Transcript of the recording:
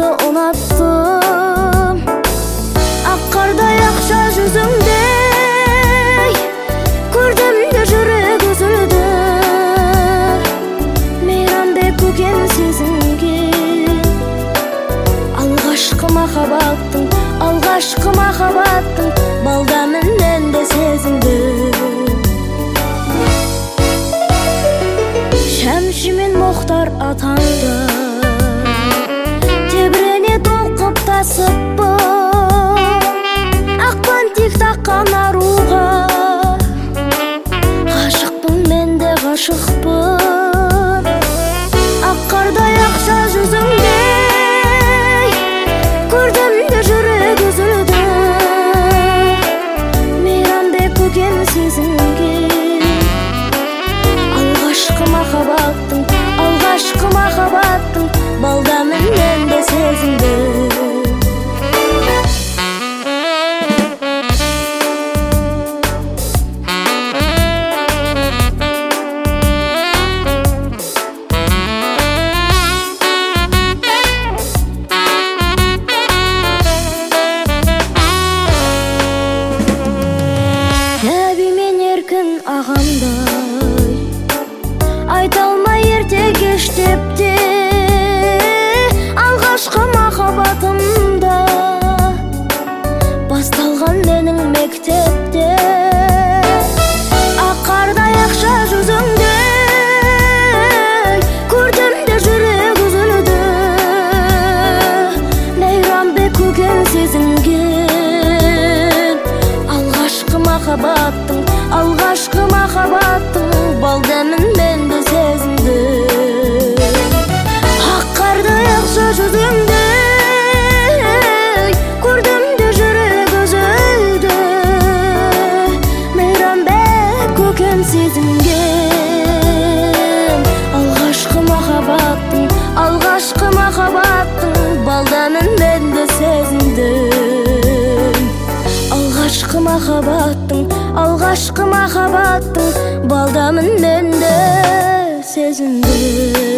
unattım. Ak karday akça yüzüngdey ko'rdum yürek üzüldü. Meyranbek köken sezingen alğaşkı mahabattың балдамын мен де сезіндім. Шәмші мен Мұхтар атаңды тебірене толқып тасыппы. Ақпан тек таққан аруға ғашықпын, мен де ғашықпын. Ақ қардай ақша жүзіңдей көрдім де жүрек үзілді. Мейрамбек көкен сезінген алғашқы махаббаттың балдамын мен де сезіндім. Ағамдай айта алмай ерте кеш деп те алғашқы махаббатымда басталған менің мектепте. Ақ қардай ақша жүзіңдей көрдім де жүрек үзілді. Мейрамбек көкен сезінген алғашқы махаббаттың балдамын мен де сезіндім. Ақ қардай ақша жүзіңдей көрдім де жүрек үзілді. Мейрамбек көкен сезінген алғашқы махаббаттың балдамын мен де сезіндім. Алғашқы махаббаттың балдамын мен де сезіндім.